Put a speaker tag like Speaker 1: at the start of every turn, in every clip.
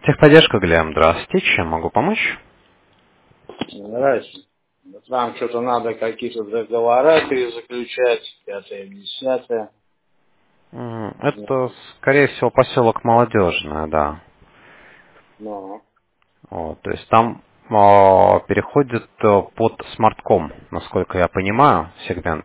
Speaker 1: Техподдержка, Глеб, здравствуйте. Чем могу помочь?
Speaker 2: Здравствуйте. Вот вам что-то надо какие-то договора перезаключать, пятое, десятое.
Speaker 1: Это, скорее всего, поселок Молодежная, да.
Speaker 2: Ну,
Speaker 1: Вот, то есть там переходит под смартком, насколько я понимаю, сегмент.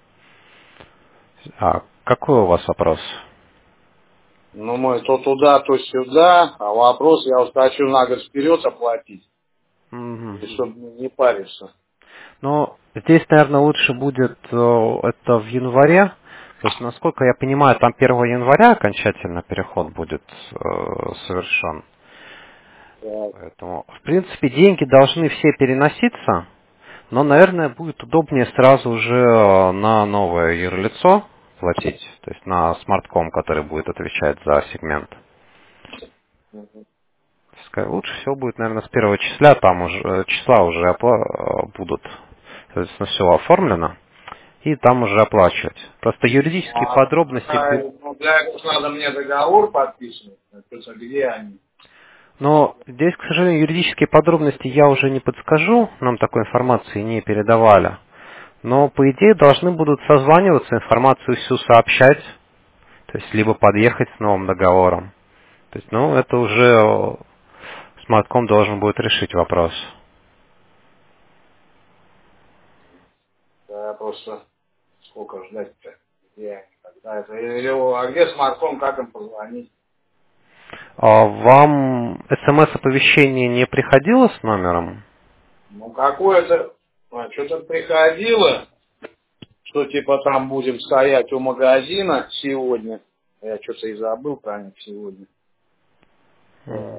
Speaker 1: А какой у вас вопрос?
Speaker 2: ну, мы то туда, то сюда, а вопрос, я вот хочу на год вперед оплатить,
Speaker 1: Мгм.
Speaker 2: и чтобы не париться.
Speaker 1: Ну, здесь, наверное, лучше будет это в январе. То есть, насколько я понимаю, там 1 января окончательно переход будет совершен.
Speaker 2: Так,
Speaker 1: Поэтому, в принципе, деньги должны все переноситься, но, наверное, будет удобнее сразу же на новое юрлицо платить, то есть на смартком, который будет отвечать за сегмент. Лучше всего будет, наверное, с 1 числа, там уже, числа уже будут, соответственно, все оформлено, и там уже оплачивать. Просто юридические подробности
Speaker 2: ну, для этого надо мне договор подписывать, а где они?
Speaker 1: но здесь, к сожалению, юридические подробности я уже не подскажу, нам такой информации не передавали. Но, по идее, должны будут созваниваться, информацию всю сообщать, то есть либо подъехать с новым договором. То есть, ну, это уже смартком должен будет решить вопрос.
Speaker 2: Да, просто сколько ждать-то? Где они, когда это? А где смартфон, как им позвонить?
Speaker 1: А вам смс-оповещение не приходило с номером?
Speaker 2: Ну, какое-то, что-то приходило, что типа там будем стоять у магазина сегодня. Я что-то и забыл про них сегодня.
Speaker 1: М.
Speaker 2: Вот.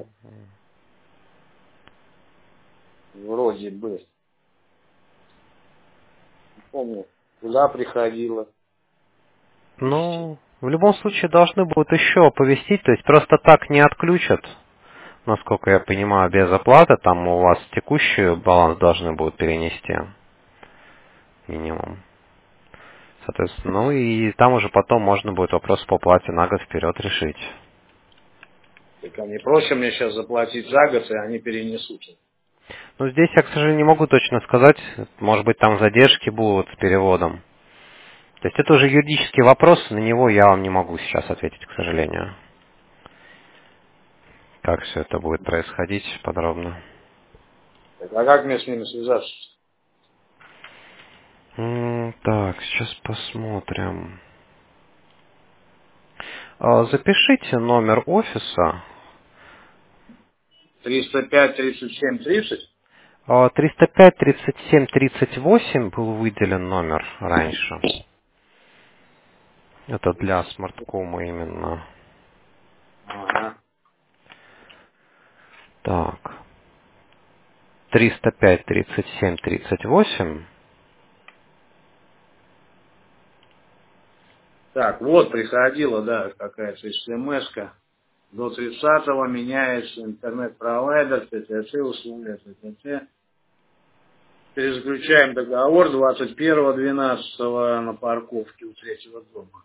Speaker 2: Вроде бы. Не помню, куда приходило.
Speaker 1: Ну, в любом случае должны будут еще оповестить, то есть просто так не отключат, насколько я понимаю, без оплаты, там у вас текущий баланс должны будут перенести минимум. Соответственно, ну и там уже потом можно будет вопрос по оплате на год вперед решить.
Speaker 2: Так они проще мне сейчас заплатить за год, и они перенесут.
Speaker 1: Ну, здесь я, к сожалению, не могу точно сказать. Может быть, там задержки будут с переводом. То есть это уже юридический вопрос, на него я вам не могу сейчас ответить, к сожалению. Как все это будет происходить подробно.
Speaker 2: Так, а как мне с ними связаться?
Speaker 1: Так, сейчас посмотрим. Запишите номер офиса.
Speaker 2: 305, 37, 30?
Speaker 1: 305 37 38 был выделен номер раньше. Это для смарткома именно.
Speaker 2: Ага.
Speaker 1: Так. 305 37 38.
Speaker 2: Так, вот приходила, да, какая-то смс-ка. До 30-го меняется интернет-провайдер, ТТЦ, условия ТТЦ. Перезаключаем договор 21-12 на парковке у третьего дома.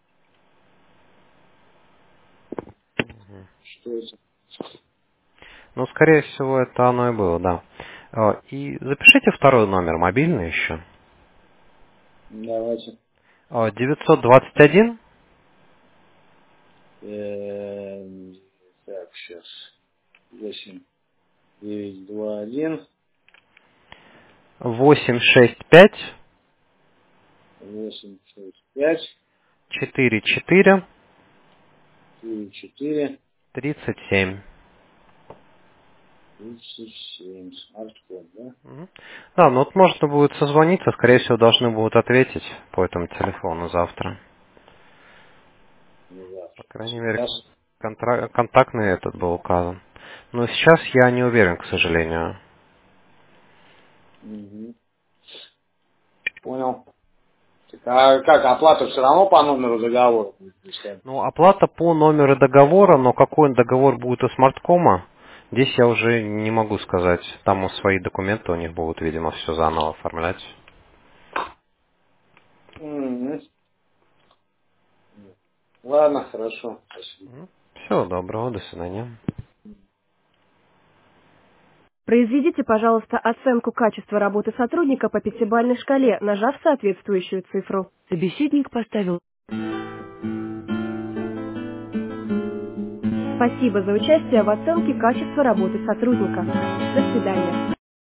Speaker 2: Что это?
Speaker 1: Ну, скорее всего, это оно и было, да. И запишите второй номер, мобильный еще.
Speaker 2: Давайте.
Speaker 1: 921
Speaker 2: Так, сейчас. 8, 9, 2, 1,
Speaker 1: 865
Speaker 2: 8, 6, 5,
Speaker 1: 44
Speaker 2: 4, 4,
Speaker 1: 37.
Speaker 2: 37. Смартфон, да?
Speaker 1: Мгм. Да, ну вот можно будет созвониться, скорее всего, должны будут ответить по этому телефону завтра.
Speaker 2: Не
Speaker 1: По
Speaker 2: завтра.
Speaker 1: крайней мере,
Speaker 2: Сейчас.
Speaker 1: контактный этот был указан. Но сейчас я не уверен, к сожалению.
Speaker 2: Угу. Понял. Так, а как, оплата все равно по номеру договора будет писать?
Speaker 1: Ну, оплата по номеру договора, но какой он договор будет у смарткома, здесь я уже не могу сказать. Там свои документы у них будут, видимо, все заново оформлять.
Speaker 2: Угу. Ладно, хорошо. Спасибо.
Speaker 1: Всего доброго, до свидания.
Speaker 3: Произведите, пожалуйста, оценку качества работы сотрудника по пятибалльной шкале, нажав соответствующую цифру. Собеседник поставил. Спасибо за участие в оценке качества работы сотрудника. До свидания.